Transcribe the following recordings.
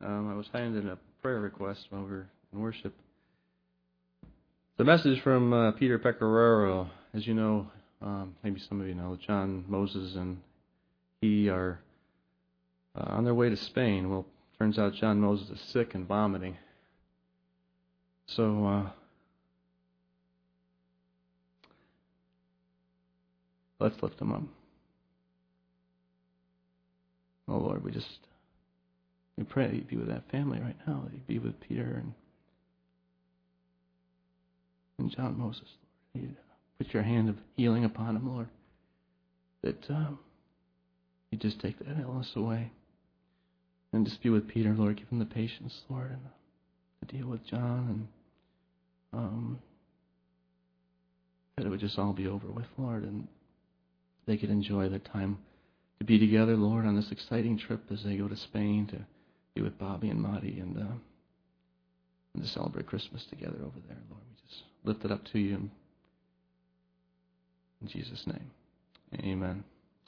I was handed a prayer request while we were in worship. The message from Peter Pecoraro. As you know, maybe some of you know, John Moses and he are on their way to Spain. Well, turns out John Moses is sick and vomiting. So let's lift him up. Oh Lord, we pray that you be with that family right now, that you be with Peter and John Moses, Lord. You put your hand of healing upon him, Lord. That you just take that illness away. And just be with Peter, Lord. Give him the patience, Lord, and to deal with John, and that it would just all be over with, Lord, and they could enjoy their time to be together, Lord, on this exciting trip as they go to Spain to be with Bobby and Marty and to celebrate Christmas together over there, Lord. We just lift it up to you in Jesus' name. Amen.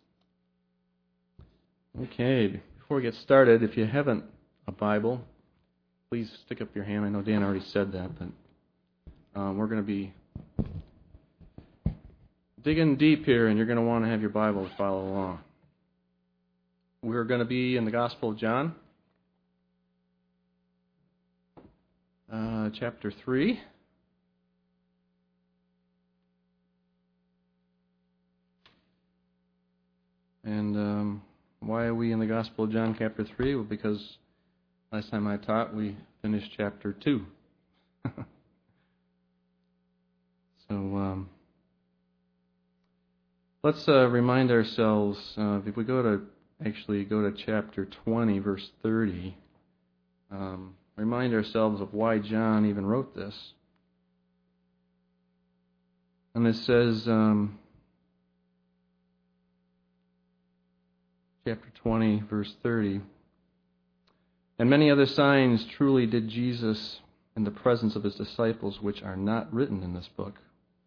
Okay, before we get started, if you haven't a Bible, please stick up your hand. I know Dan already said that, but we're going to be digging deep here, and you're going to want to have your Bible to follow along. We're going to be in the Gospel of John, chapter 3. And why are we in the Gospel of John, chapter 3? Well, because last time I taught, we finished chapter 2. So let's remind ourselves, if we go to chapter 20, verse 30, remind ourselves of why John even wrote this. And it says, chapter 20, verse 30, "And many other signs truly did Jesus in the presence of his disciples, which are not written in this book."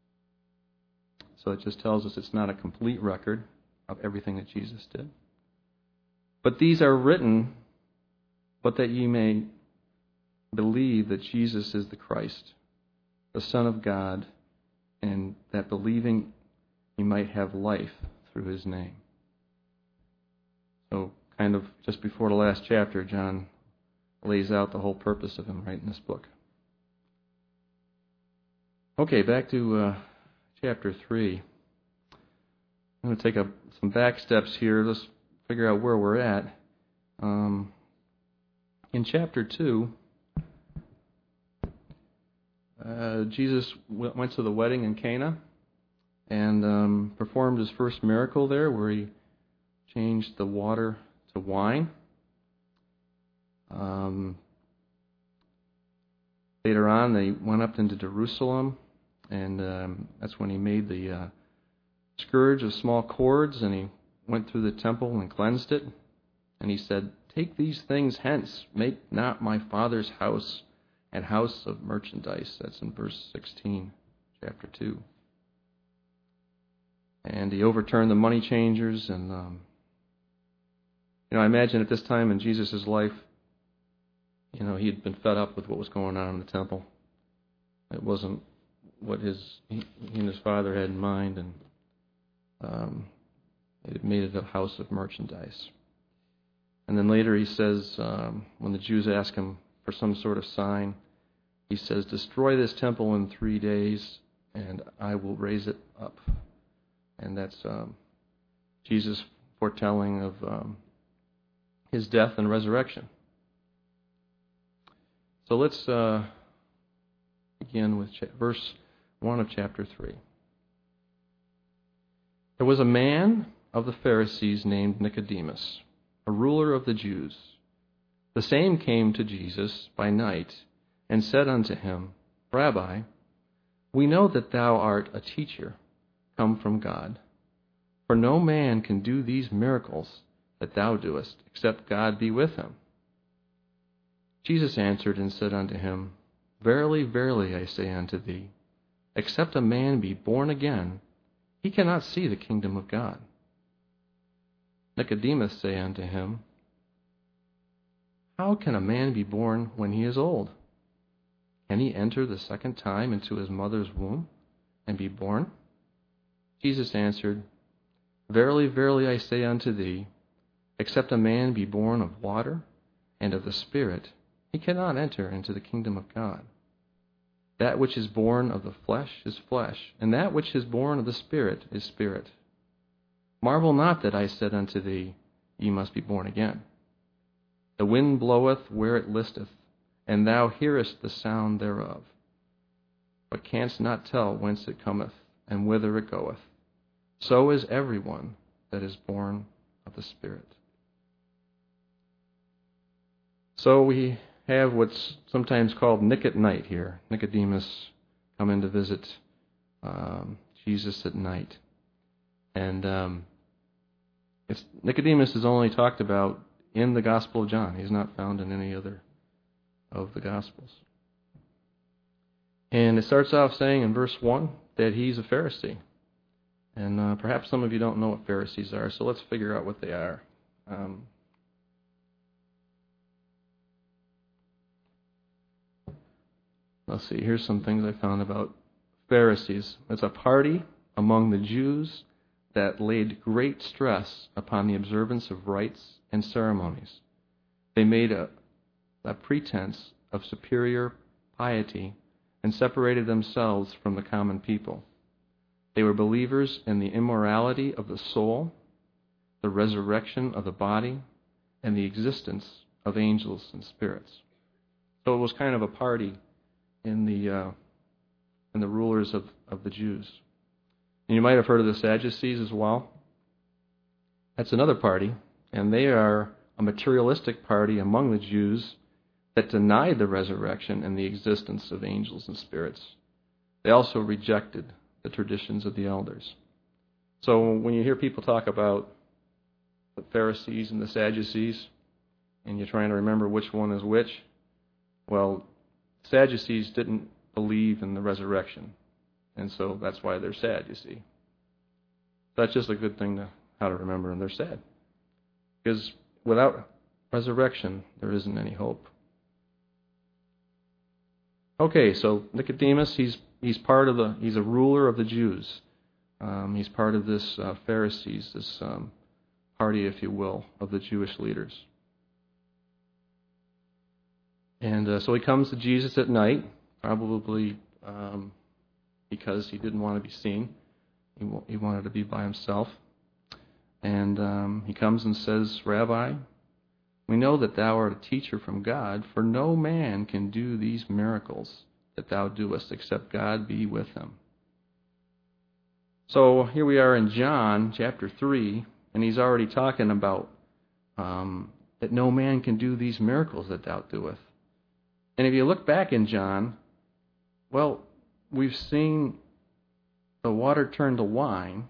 So it just tells us it's not a complete record of everything that Jesus did. "But these are written, but that ye may believe that Jesus is the Christ, the Son of God, and that believing ye might have life through his name." So kind of just before the last chapter, John lays out the whole purpose of him writing this book. Okay, back to chapter 3. I'm going to take some back steps here. Let's figure out where we're at. In chapter 2, Jesus went to the wedding in Cana and performed his first miracle there, where he changed the water to wine. Later on, they went up into Jerusalem, and that's when he made the scourge of small cords, and he went through the temple and cleansed it. And he said, "Take these things hence, make not my Father's house an house of merchandise." That's in verse 16, chapter 2. And he overturned the money changers, and I imagine at this time in Jesus' life, he'd been fed up with what was going on in the temple. It wasn't what he and his father had in mind, and it made it a house of merchandise. And then later he says, when the Jews ask him for some sort of sign, he says, "Destroy this temple in 3 days, and I will raise it up." And that's Jesus foretelling of his death and resurrection. So let's begin with verse 1 of chapter 3. "There was a man of the Pharisees named Nicodemus, a ruler of the Jews. The same came to Jesus by night and said unto him, Rabbi, we know that thou art a teacher come from God. For no man can do these miracles that thou doest, except God be with him. Jesus answered and said unto him, Verily, verily, I say unto thee, except a man be born again, he cannot see the kingdom of God. Nicodemus say unto him, how can a man be born when he is old? Can he enter the second time into his mother's womb and be born?" Jesus answered, "Verily, verily, I say unto thee, except a man be born of water and of the Spirit, he cannot enter into the kingdom of God. That which is born of the flesh is flesh, and that which is born of the Spirit is spirit. Marvel not that I said unto thee, Ye must be born again. The wind bloweth where it listeth, and thou hearest the sound thereof, but canst not tell whence it cometh, and whither it goeth. So is every one that is born of the Spirit." So we have what's sometimes called Nick at night here. Nicodemus come in to visit Jesus at night. And Nicodemus is only talked about in the Gospel of John. He's not found in any other of the Gospels. And it starts off saying in verse 1 that he's a Pharisee. And perhaps some of you don't know what Pharisees are, so let's figure out what they are. Let's see, here's some things I found about Pharisees. It's a party among the Jews that laid great stress upon the observance of rites and ceremonies. They made a pretense of superior piety and separated themselves from the common people. They were believers in the immorality of the soul, the resurrection of the body, and the existence of angels and spirits. So it was kind of a party in the rulers of the Jews. And you might have heard of the Sadducees as well. That's another party, and they are a materialistic party among the Jews that denied the resurrection and the existence of angels and spirits. They also rejected the traditions of the elders. So when you hear people talk about the Pharisees and the Sadducees, and you're trying to remember which one is which, well, Sadducees didn't believe in the resurrection, and so that's why they're sad, you see. That's just a good thing how to remember, and they're sad. Because without resurrection, there isn't any hope. Okay, so Nicodemus, he's a ruler of the Jews. He's part of this Pharisees, this party, if you will, of the Jewish leaders. And so he comes to Jesus at night, probably because he didn't want to be seen. He wanted to be by himself. And he comes and says, "Rabbi, we know that thou art a teacher from God, for no man can do these miracles that thou doest, except God be with him." So here we are in John chapter 3, and he's already talking about that no man can do these miracles that thou doest. And if you look back in John, well, we've seen the water turn to wine.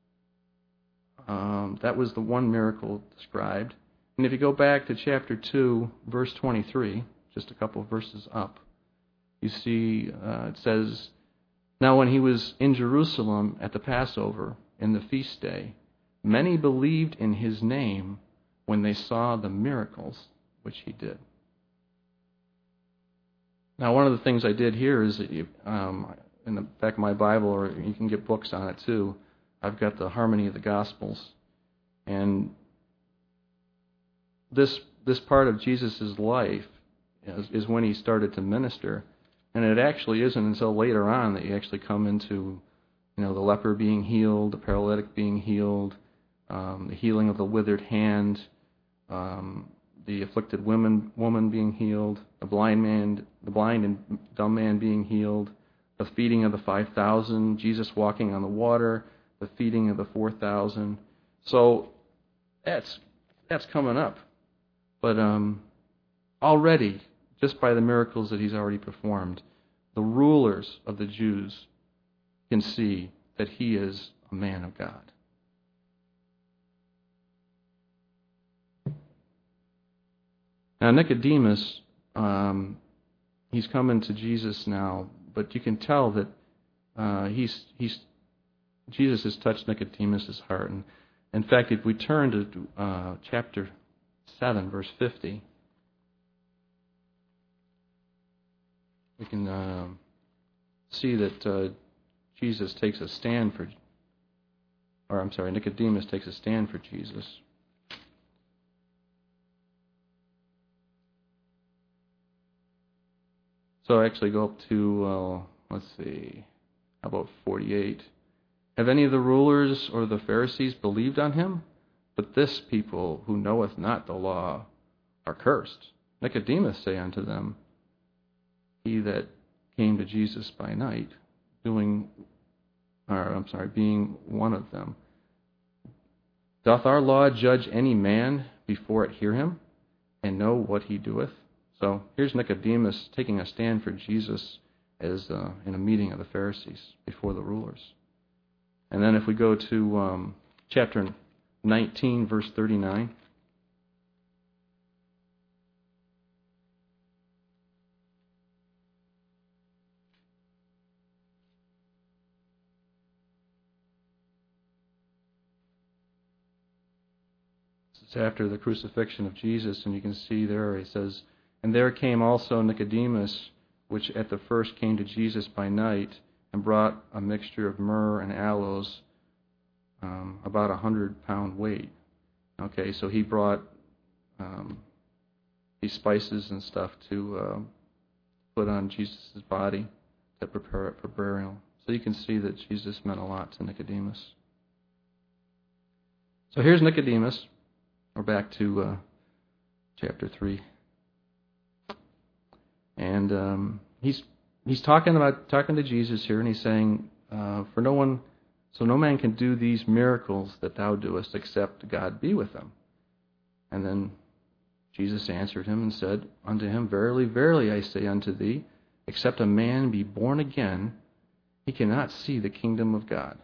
That was the one miracle described. And if you go back to chapter 2, verse 23, just a couple of verses up, you see it says, "Now when he was in Jerusalem at the Passover, in the feast day, many believed in his name when they saw the miracles which he did." Now, one of the things I did here is that in the back of my Bible, or you can get books on it too, I've got the Harmony of the Gospels. And this part of Jesus' life is when he started to minister. And it actually isn't until later on that you actually come into, the leper being healed, the paralytic being healed, the healing of the withered hand, the afflicted woman being healed, the blind and dumb man being healed, the feeding of the 5,000, Jesus walking on the water, the feeding of the 4,000. So that's coming up. But already, just by the miracles that he's already performed, the rulers of the Jews can see that he is a man of God. Now Nicodemus, he's coming to Jesus now, but you can tell that Jesus has touched Nicodemus' heart. And in fact, if we turn to chapter 7, verse 50, you can see that Jesus takes a stand for, or I'm sorry, Nicodemus takes a stand for Jesus. So I actually go up to, let's see, how about 48? Have any of the rulers or the Pharisees believed on him? But this people who knoweth not the law are cursed. Nicodemus say unto them, he that came to Jesus by night, being one of them. Doth our law judge any man before it hear him, and know what he doeth? So here's Nicodemus taking a stand for Jesus as in a meeting of the Pharisees before the rulers. And then if we go to chapter 19, verse 39. It's after the crucifixion of Jesus, and you can see there, he says, and there came also Nicodemus, which at the first came to Jesus by night, and brought a mixture of myrrh and aloes, about 100-pound weight. Okay, so he brought these spices and stuff to put on Jesus' body to prepare it for burial. So you can see that Jesus meant a lot to Nicodemus. So here's Nicodemus. We're back to chapter 3. And he's talking to Jesus here, and he's saying, no man can do these miracles that thou doest, except God be with them. And then Jesus answered him and said unto him, Verily, verily, I say unto thee, except a man be born again, he cannot see the kingdom of God.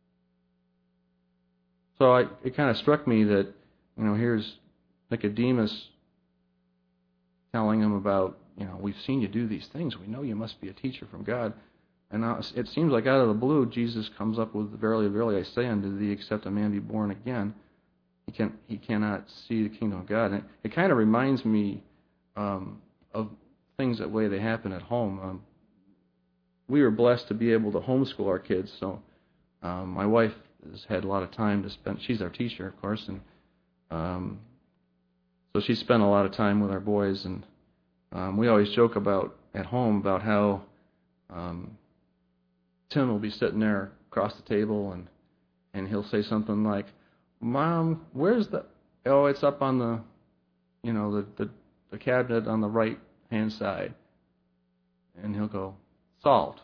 So it kind of struck me that, here's Nicodemus telling him about, we've seen you do these things. We know you must be a teacher from God. And now it seems like out of the blue, Jesus comes up with, Verily, verily, I say unto thee, except a man be born again, he cannot see the kingdom of God. And it kind of reminds me of things that way they happen at home. We were blessed to be able to homeschool our kids, so my wife has had a lot of time to spend. She's our teacher, of course, and so she spent a lot of time with our boys, and we always joke at home about how Tim will be sitting there across the table, and he'll say something like, Mom, where's the... Oh, it's up on the, the cabinet on the right-hand side. And he'll go, solved.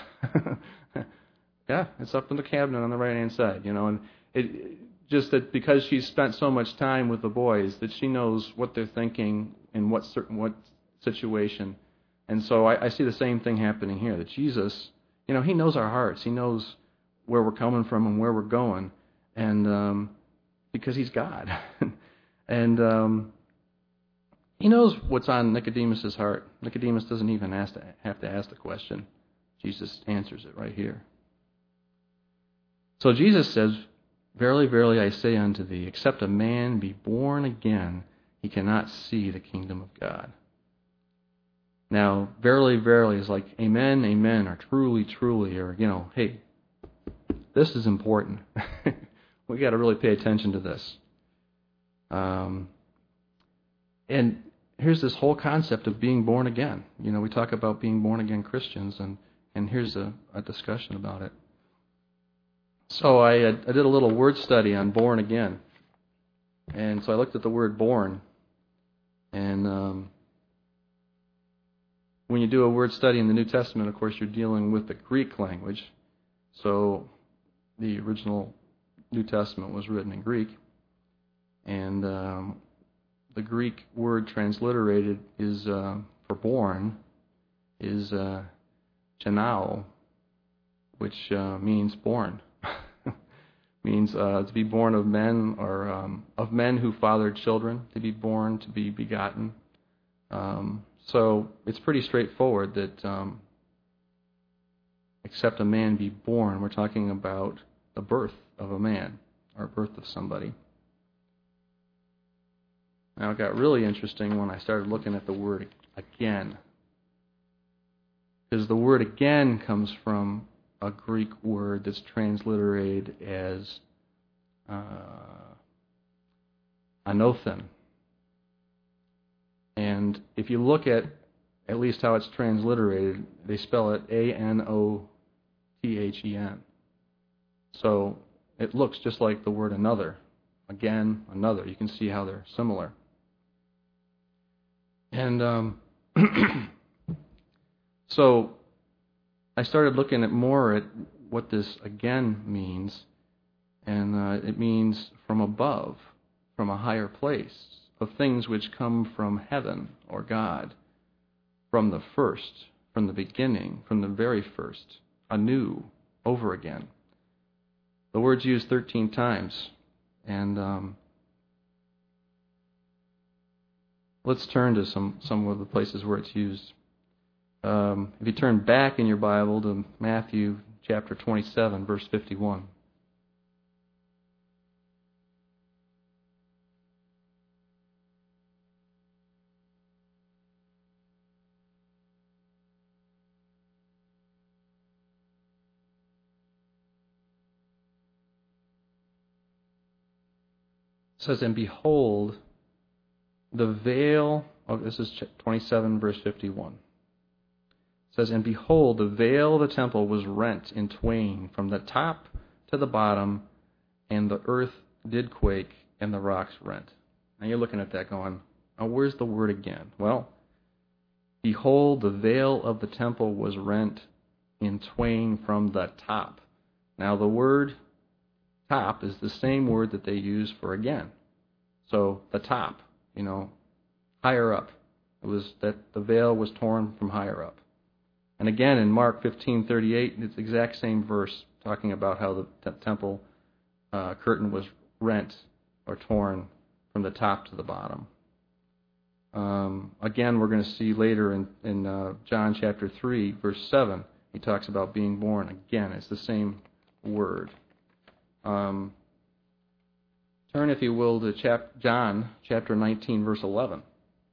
Yeah, it's up in the cabinet on the right-hand side, and it just that because she's spent so much time with the boys that she knows what they're thinking in what situation. And so I see the same thing happening here, that Jesus, he knows our hearts. He knows where we're coming from and where we're going, and because he's God. And he knows what's on Nicodemus' heart. Nicodemus doesn't even have to ask the question. Jesus answers it right here. So Jesus says, Verily, verily, I say unto thee, except a man be born again, he cannot see the kingdom of God. Now, verily, verily is like amen, amen, or truly, truly, or, hey, this is important. We got to really pay attention to this. And here's this whole concept of being born again. We talk about being born again Christians, and here's a discussion about it. So I did a little word study on born again. And so I looked at the word born. And when you do a word study in the New Testament, of course, you're dealing with the Greek language. So the original New Testament was written in Greek. And the Greek word transliterated is for born is genao, which means born. Means to be born of men, or of men who fathered children, to be born, to be begotten. So it's pretty straightforward that except a man be born, we're talking about the birth of a man, or birth of somebody. Now it got really interesting when I started looking at the word again. Because the word again comes from a Greek word that's transliterated as anothen. And if you look at least how it's transliterated, they spell it Anothen. So it looks just like the word another. Again, another. You can see how they're similar. And so I started looking more at what this again means, and it means from above, from a higher place, of things which come from heaven or God, from the first, from the beginning, from the very first, anew, over again. The word's used 13 times, and let's turn to some of the places where it's used. If you turn back in your Bible to Matthew chapter 27, verse 51. It says, and behold, the veil, this is 27, verse 51. It says, and behold, the veil of the temple was rent in twain from the top to the bottom, and the earth did quake, and the rocks rent. Now you're looking at that going, oh, where's the word again? Well, behold, the veil of the temple was rent in twain from the top. Now the word top is the same word that they use for again. So the top, higher up. It was that the veil was torn from higher up. And again in Mark 15:38, it's the exact same verse talking about how the temple curtain was rent or torn from the top to the bottom. Again, we're going to see later in John chapter 3, verse 7, he talks about being born again. It's the same word. Turn, if you will, to John chapter 19, verse 11.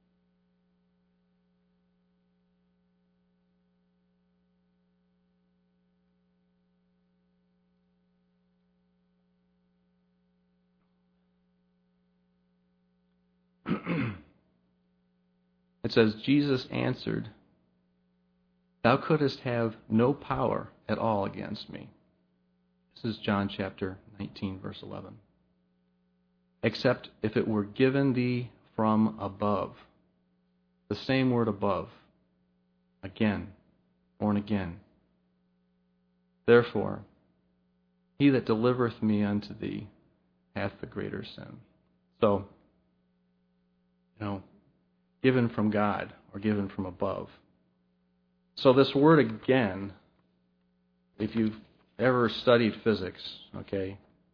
It says, Jesus answered, thou couldst have no power at all against me. This is John chapter 19, verse 11. Except if it were given thee from above. The same word above. Again, born again. Therefore, he that delivereth me unto thee hath the greater sin. So, given from God or given from above. So this word again, if you've ever studied physics, okay,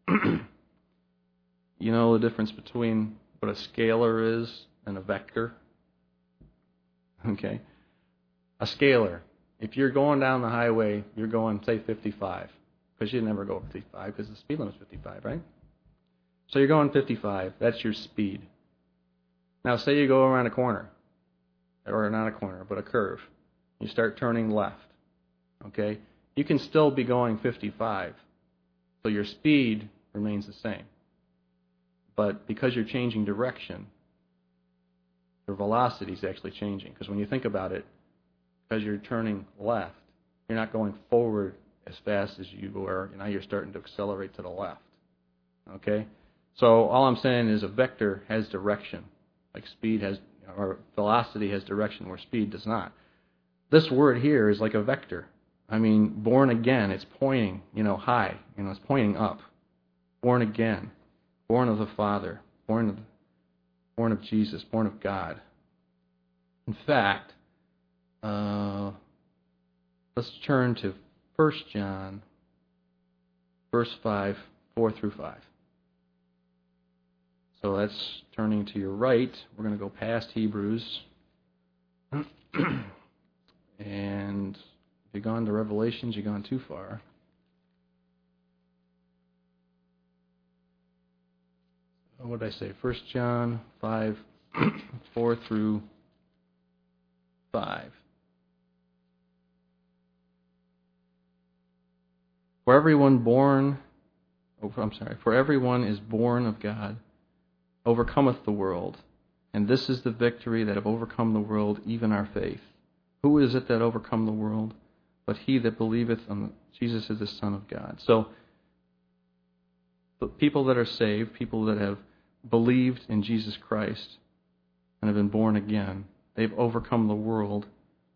you know the difference between what a scalar is and a vector? Okay. A scalar, if you're going down the highway, you're going, say, 55, because you never go 55 because the speed limit is 55, right? So you're going 55, that's your speed. Now say you go around a corner, or not a corner, but a curve. You start turning left, okay? You can still be going 55, so your speed remains the same. But because you're changing direction, your velocity is actually changing. Because when you think about it, because you're turning left, you're not going forward as fast as you were. Now you're starting to accelerate to the left. Okay? So all I'm saying is a vector has direction. Like speed has, or velocity has direction where speed does not. This word here is like a vector. I mean, born again, it's pointing, high. It's pointing up. Born again. Born of the Father. Born of Jesus. Born of God. In fact, let's turn to 1 John, verse 5, 4 through 5. So that's turning to your right. We're going to go past Hebrews. And if you've gone to Revelations, you've gone too far. What did I say? 1 John 5, 4 through 5. For everyone is born of God, overcometh the world. And this is the victory that have overcome the world, even our faith. Who is it that overcome the world? But he that believeth on Jesus is the Son of God. So, the people that are saved, people that have believed in Jesus Christ and have been born again, they've overcome the world,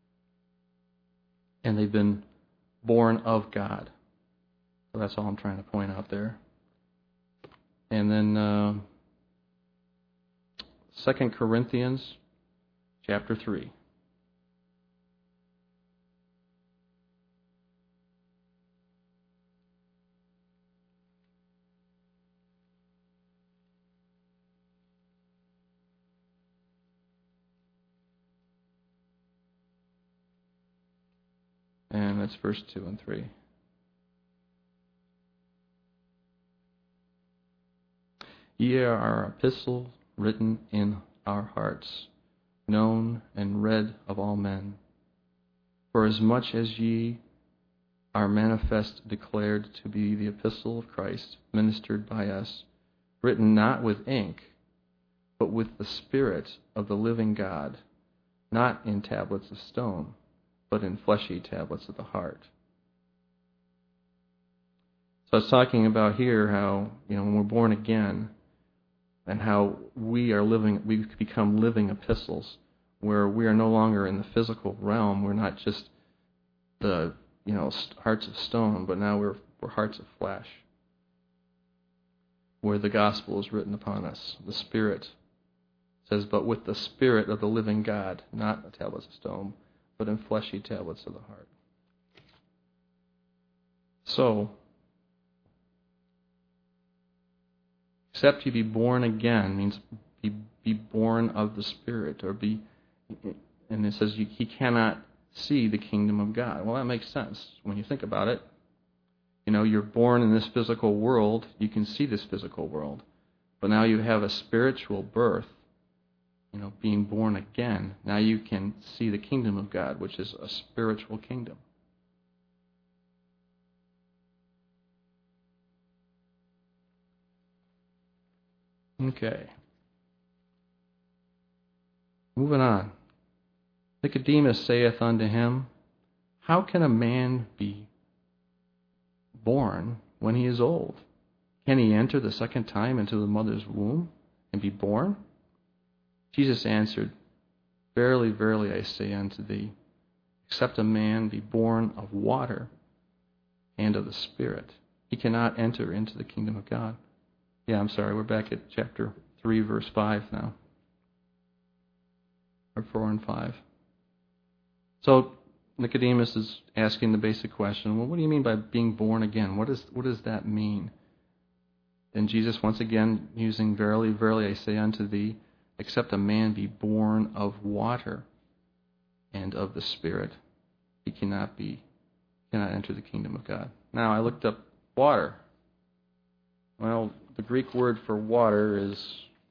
and they've been born of God. So that's all I'm trying to point out there. And then 2 Corinthians chapter 3. And that's verse 2 and 3. Ye are our epistle written in our hearts, known and read of all men. For as much as ye are manifest declared to be the epistle of Christ, ministered by us, written not with ink, but with the Spirit of the living God, not in tablets of stone, but in fleshy tablets of the heart. So I was talking about here how, when we're born again, and how we become living epistles, where we are no longer in the physical realm. We're not just the hearts of stone, but now we're hearts of flesh, where the gospel is written upon us. The Spirit says, but with the Spirit of the living God, not the tablets of stone, but in fleshy tablets of the heart. So, except you be born again means be born of the Spirit, and it says he cannot see the kingdom of God. Well, that makes sense when you think about it. You're born in this physical world, you can see this physical world, but now you have a spiritual birth, being born again. Now you can see the kingdom of God, which is a spiritual kingdom. Okay. Moving on. Nicodemus saith unto him, how can a man be born when he is old? Can he enter the second time into the mother's womb and be born? Jesus answered, verily, verily, I say unto thee, except a man be born of water and of the Spirit, he cannot enter into the kingdom of God. Yeah, I'm sorry, we're back at chapter 3, verse 5 now. Or 4 and 5. So Nicodemus is asking the basic question, well, what do you mean by being born again? What does that mean? And Jesus, once again, using verily, verily, I say unto thee, except a man be born of water and of the Spirit, he cannot enter the kingdom of God. Now, I looked up water. Well, the Greek word for water is...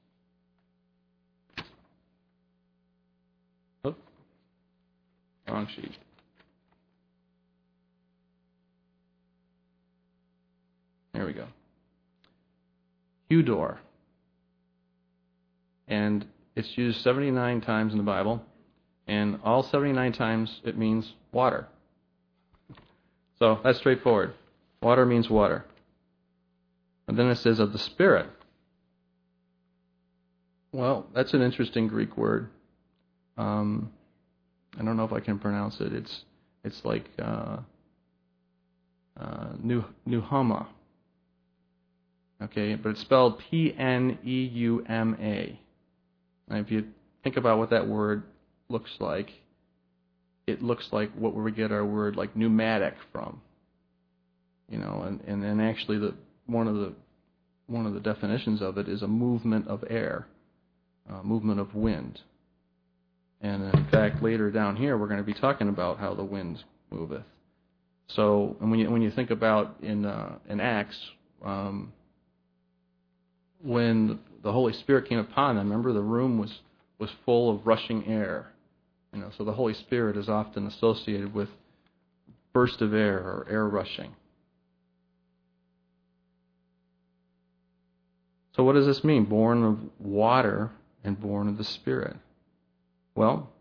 Oh, wrong sheet. There we go. Hudor. And it's used 79 times in the Bible, and all 79 times it means water. So that's straightforward. Water means water. And then it says of the Spirit. Well, that's an interesting Greek word. I don't know if I can pronounce it. It's like Pneuma. Okay, but it's spelled Pneuma. And if you think about what that word looks like, it looks like what we get our word like pneumatic from. And actually one of the definitions of it is a movement of air, movement of wind. And in fact, later down here, we're going to be talking about how the wind moveth. So, and when you think about in Acts, when the Holy Spirit came upon them, remember the room was full of rushing air. So the Holy Spirit is often associated with burst of air or air rushing. So what does this mean? Born of water and born of the Spirit. Well,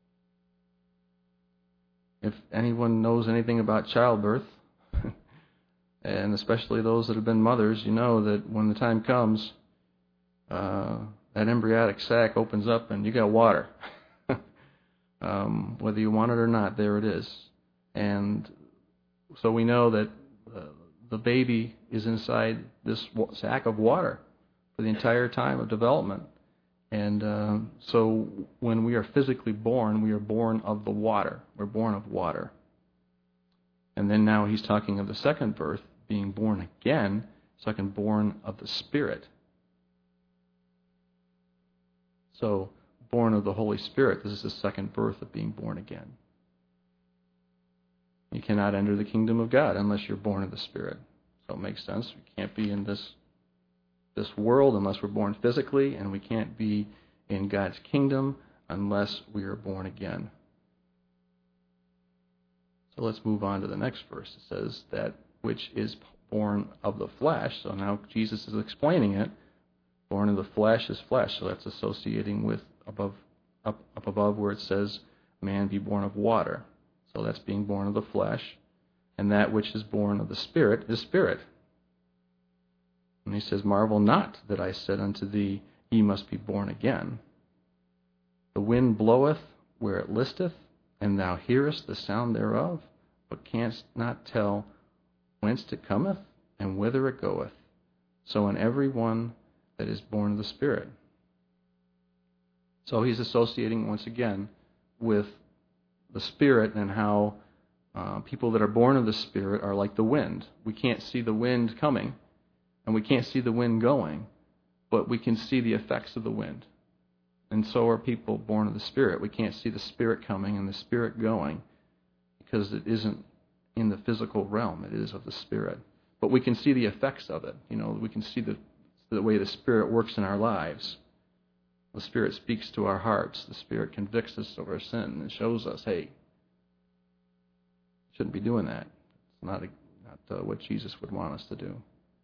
if anyone knows anything about childbirth, and especially those that have been mothers, you know that when the time comes, that embryonic sac opens up and you got water. Whether you want it or not, there it is. And so we know that the baby is inside this sack of water for the entire time of development. And so when we are physically born, we are born of the water. We're born of water. And then now he's talking of the second birth, being born again, second born of the Spirit. So, born of the Holy Spirit, this is the second birth of being born again. You cannot enter the kingdom of God unless you're born of the Spirit. So it makes sense. We can't be in this world unless we're born physically, and we can't be in God's kingdom unless we are born again. So let's move on to the next verse. It says that which is born of the flesh. So now Jesus is explaining it. Born of the flesh is flesh. So that's associating with up above where it says man be born of water. So that's being born of the flesh. And that which is born of the Spirit is spirit. And he says, marvel not that I said unto thee, ye must be born again. The wind bloweth where it listeth, and thou hearest the sound thereof, but canst not tell whence it cometh, and whither it goeth. So in every one that is born of the Spirit. So he's associating once again with the Spirit and how people that are born of the Spirit are like the wind. We can't see the wind coming, and we can't see the wind going, but we can see the effects of the wind. And so are people born of the Spirit. We can't see the Spirit coming and the Spirit going because it isn't in the physical realm. It is of the Spirit. But we can see the effects of it. You know, we can see the way the Spirit works in our lives. The Spirit speaks to our hearts. The Spirit convicts us of our sin and shows us, hey, shouldn't be doing that. It's not what Jesus would want us to do.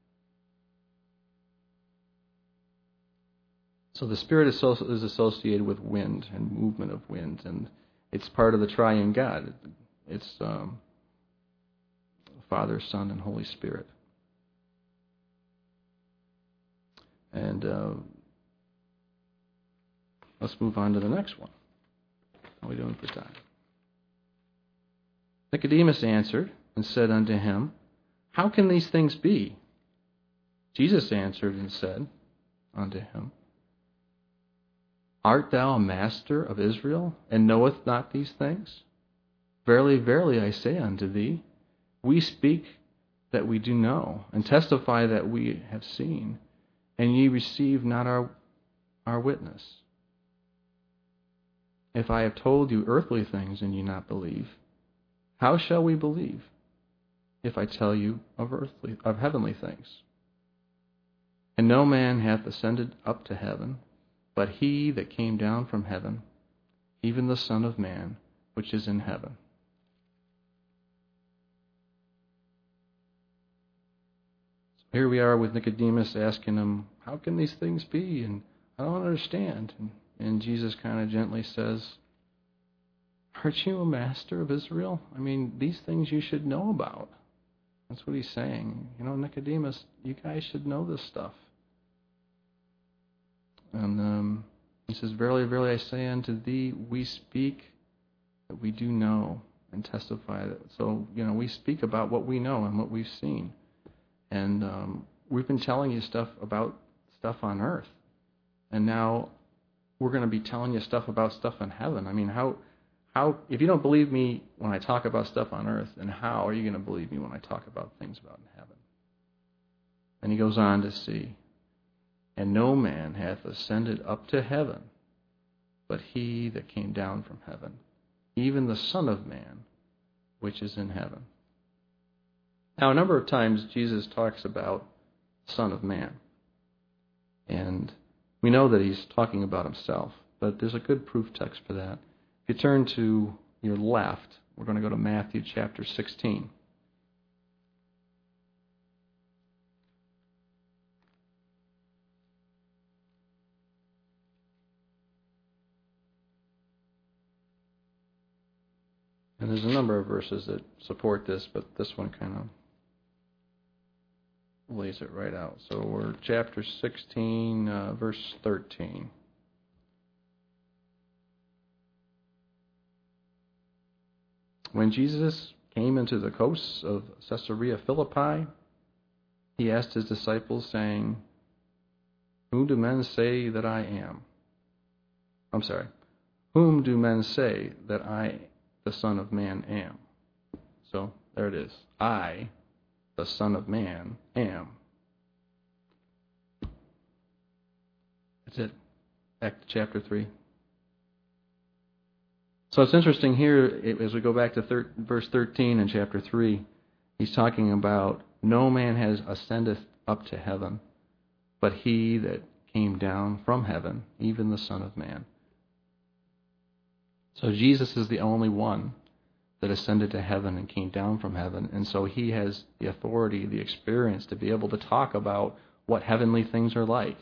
So the Spirit is associated with wind and movement of wind, and it's part of the triune God. It's Father, Son, and Holy Spirit. And let's move on to the next one. How are we doing for time? Nicodemus answered and said unto him, how can these things be? Jesus answered and said unto him, art thou a master of Israel, and knowest not these things? Verily, verily, I say unto thee, we speak that we do know, and testify that we have seen, and ye receive not our witness. If I have told you earthly things, and ye not believe, how shall we believe if I tell you of heavenly things? And no man hath ascended up to heaven, but he that came down from heaven, even the Son of Man, which is in heaven. So here we are with Nicodemus asking him, how can these things be? And I don't understand. And Jesus kind of gently says, aren't you a master of Israel? I mean, these things you should know about. That's what he's saying. You know, Nicodemus, you guys should know this stuff. And he says, verily, verily, I say unto thee, we speak that we do know and testify that. So, you know, we speak about what we know and what we've seen. And we've been telling you stuff about stuff on earth. And now we're going to be telling you stuff about stuff in heaven. I mean, how if you don't believe me when I talk about stuff on earth, then how are you going to believe me when I talk about things about in heaven? And he goes on to see, and no man hath ascended up to heaven, but he that came down from heaven, even the Son of Man, which is in heaven. Now, a number of times Jesus talks about Son of Man. And we know that he's talking about himself, but there's a good proof text for that. If you turn to your left, we're going to go to Matthew chapter 16. And there's a number of verses that support this, but this one kind of lays it right out. So we're chapter 16, verse 13. When Jesus came into the coasts of Caesarea Philippi, he asked his disciples, saying, Whom do men say that I am? Whom do men say that I, the Son of Man, am? So, there it is. I, the Son of Man, am. That's it. Back to chapter 3. So it's interesting here, as we go back to verse 13 in chapter 3, he's talking about no man has ascended up to heaven, but he that came down from heaven, even the Son of Man. So Jesus is the only one that ascended to heaven and came down from heaven, and so he has the authority, the experience to be able to talk about what heavenly things are like.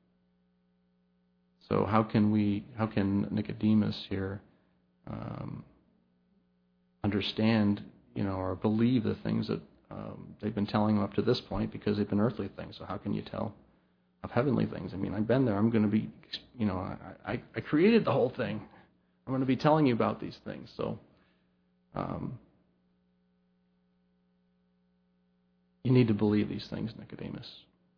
So how can Nicodemus here understand, or believe the things that they've been telling him up to this point, because they've been earthly things? So how can you tell of heavenly things? I mean, I've been there. I'm going to be, I created the whole thing. I'm going to be telling you about these things. So you need to believe these things, Nicodemus.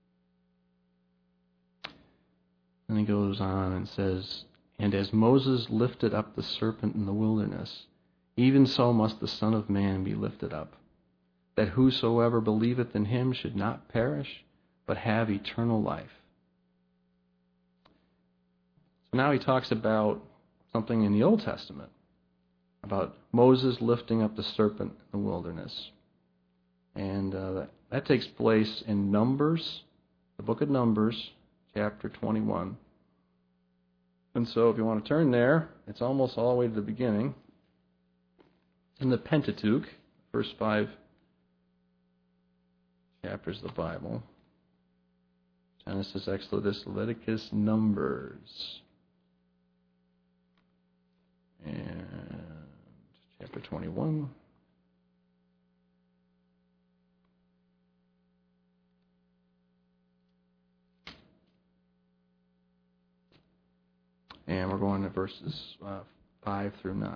And he goes on and says, And as Moses lifted up the serpent in the wilderness, even so must the Son of Man be lifted up, that whosoever believeth in him should not perish, but have eternal life. So now he talks about something in the Old Testament, about Moses lifting up the serpent in the wilderness. And that takes place in Numbers, the book of Numbers, chapter 21. And so if you want to turn there, it's almost all the way to the beginning. In the Pentateuch, first 5 chapters of the Bible. Genesis, Exodus, Leviticus, Numbers. And chapter 21. And we're going to verses 5 through 9.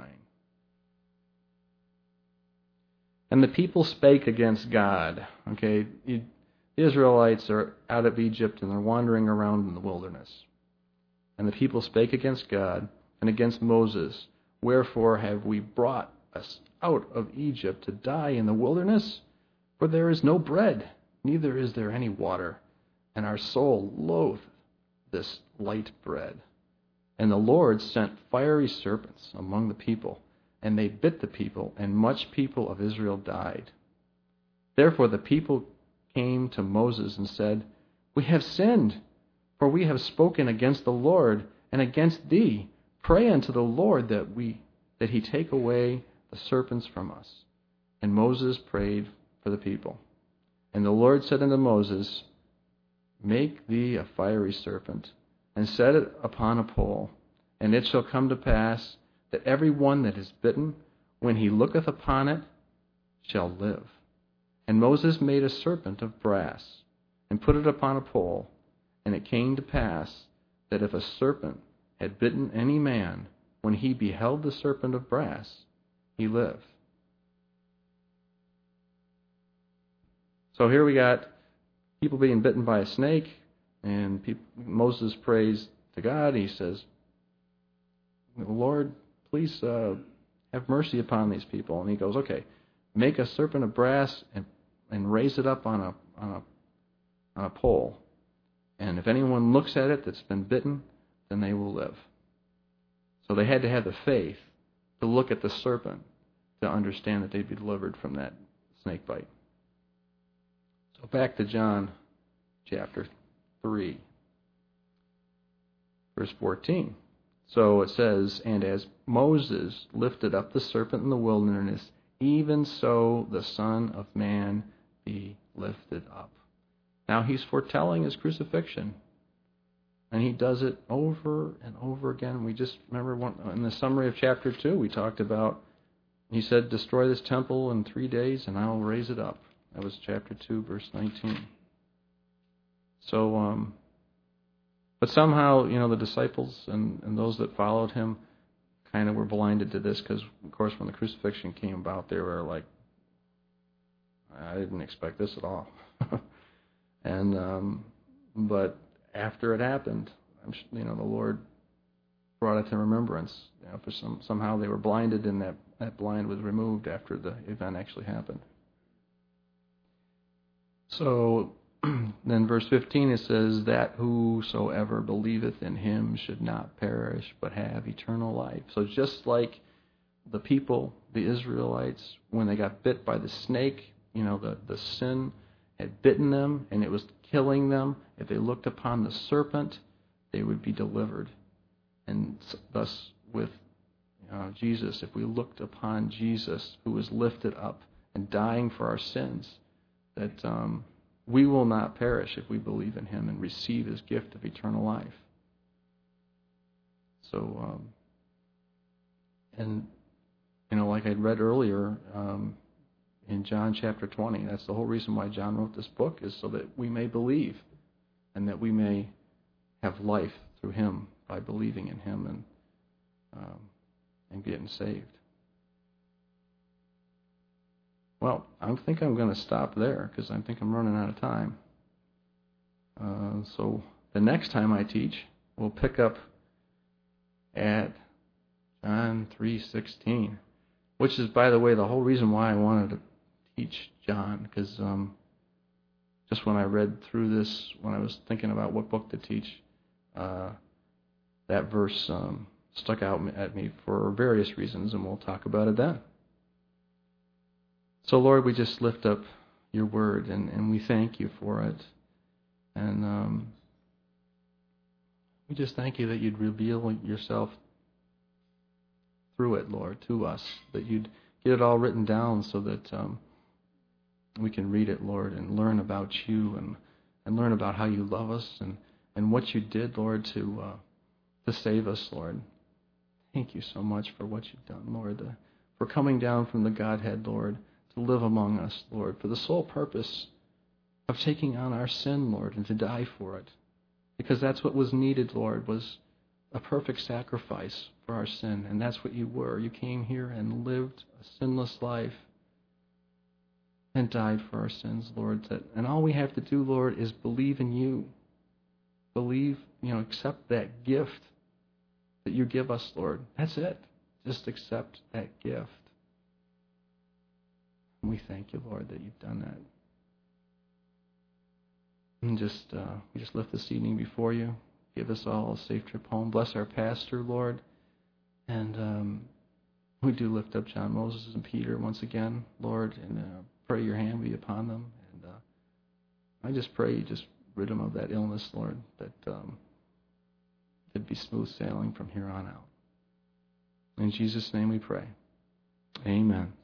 And the people spake against God. Okay, the Israelites are out of Egypt and they're wandering around in the wilderness. And the people spake against God and against Moses. Wherefore have we brought us out of Egypt to die in the wilderness? For there is no bread, neither is there any water, and our soul loath this light bread. And the Lord sent fiery serpents among the people, and they bit the people, and much people of Israel died. Therefore the people came to Moses and said, We have sinned, for we have spoken against the Lord and against thee. Pray unto the Lord that he take away the serpents from us. And Moses prayed for the people. And the Lord said unto Moses, Make thee a fiery serpent, and set it upon a pole, and it shall come to pass that every one that is bitten, when he looketh upon it, shall live. And Moses made a serpent of brass, and put it upon a pole, and it came to pass that if a serpent had bitten any man, when he beheld the serpent of brass, he lived. So here we got people being bitten by a snake, and Moses prays to God. He says, Lord, please have mercy upon these people. And he goes, okay, make a serpent of brass and raise it up on a pole. And if anyone looks at it that's been bitten, then they will live. So they had to have the faith to look at the serpent to understand that they'd be delivered from that snake bite. So back to John chapter 3, verse 14. So it says, And as Moses lifted up the serpent in the wilderness, even so the Son of Man be lifted up. Now he's foretelling his crucifixion. And he does it over and over again. We just remember in the summary of chapter 2, we talked about He said, destroy this temple in 3 days and I'll raise it up. That was chapter 2, verse 19. So, but somehow, the disciples and those that followed him kind of were blinded to this because, of course, when the crucifixion came about, they were like, I didn't expect this at all. But after it happened, the Lord brought it to remembrance. For somehow they were blinded, and that blind was removed after the event actually happened. So then verse 15 it says, that whosoever believeth in him should not perish, but have eternal life. So just like the people, the Israelites, when they got bit by the snake, the sin had bitten them and it was killing them. If they looked upon the serpent, they would be delivered. And thus with Jesus, if we looked upon Jesus, who was lifted up and dying for our sins, that we will not perish if we believe in him and receive his gift of eternal life. So, like I read earlier in John chapter 20, that's the whole reason why John wrote this book, is so that we may believe and that we may have life through him by believing in him and getting saved. Well, I think I'm going to stop there because I think I'm running out of time. So the next time I teach, we'll pick up at John 3:16, which is, by the way, the whole reason why I wanted to teach John, because just when I read through this, when I was thinking about what book to teach, that verse stuck out at me for various reasons, and we'll talk about it then. So, Lord, we just lift up your word, and we thank you for it. And we just thank you that you'd reveal yourself through it, Lord, to us, that you'd get it all written down so that we can read it, Lord, and learn about you and learn about how you love us and what you did, Lord, to save us, Lord. Thank you so much for what you've done, Lord, for coming down from the Godhead, Lord, to live among us, Lord, for the sole purpose of taking on our sin, Lord, and to die for it. Because that's what was needed, Lord, was a perfect sacrifice for our sin. And that's what you were. You came here and lived a sinless life and died for our sins, Lord. And all we have to do, Lord, is believe in you. Believe, accept that gift that you give us, Lord. That's it. Just accept that gift. And we thank you, Lord, that you've done that. And we just lift this evening before you. Give us all a safe trip home. Bless our pastor, Lord. And we do lift up John Moses and Peter once again, Lord, and pray your hand be upon them. And I just pray you just rid them of that illness, Lord, that it'd be smooth sailing from here on out. In Jesus' name we pray. Amen.